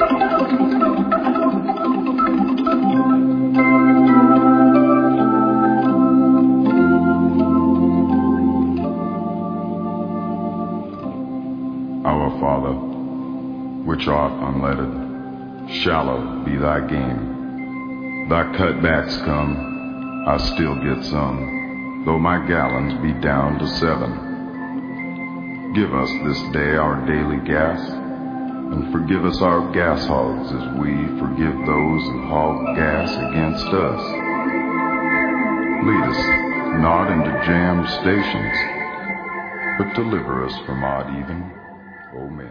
Our Father, which art unlettered, shallow be thy game. Thy cutbacks come, I still get some, though my gallons be down to 7. Give us this day our daily gas, and forgive us our gas hogs as we forgive those who hog gas against us. Lead us not into jammed stations, but deliver us from odd even. Oh, may